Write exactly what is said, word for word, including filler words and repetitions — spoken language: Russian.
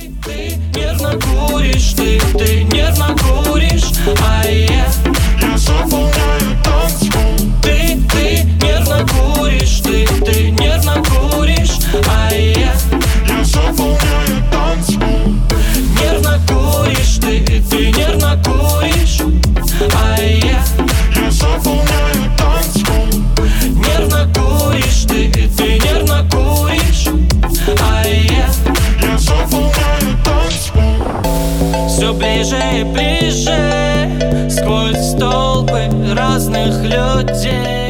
Ты, ты нервно куришь, ты, ты нервно куришь, а я Я заполняю танцпол. Ты, ты нервно куришь, ты, ты нервно куришь, а я Я заполняю танцпол. Нервно куришь, ты, ты нервно куришь, а я Я заполняю танцпол. Нервно куришь, ты, ты нервно куришь, а я Я заполняю танцпол. все ближе и ближе сквозь толпы разных людей.